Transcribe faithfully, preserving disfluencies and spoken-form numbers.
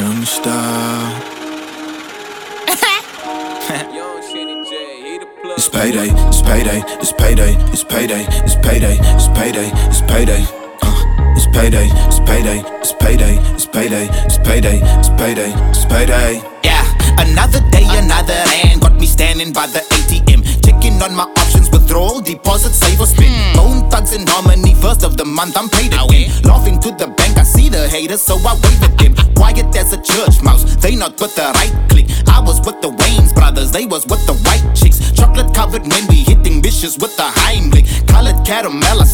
Don't stop. It's payday, it's payday, it's payday, it's payday, it's payday, it's payday, it's payday. Uh, it's payday, it's payday, it's payday, it's payday, it's payday, it's payday, it's payday. Yeah, another day, another hand got me standing by the A T M, checking on my options: withdrawal, deposit, save or spend. Mm. Bone Thugs in Harmony, first of the month I'm paid again. Laughing to the bank, I see the haters, so I wave at them. Quiet as a church mouse, they not with the right click. I was with the Wayans brothers, they was with the white chicks. Chocolate covered men, we hitting bitches with the Heimlich. Colored caramel, I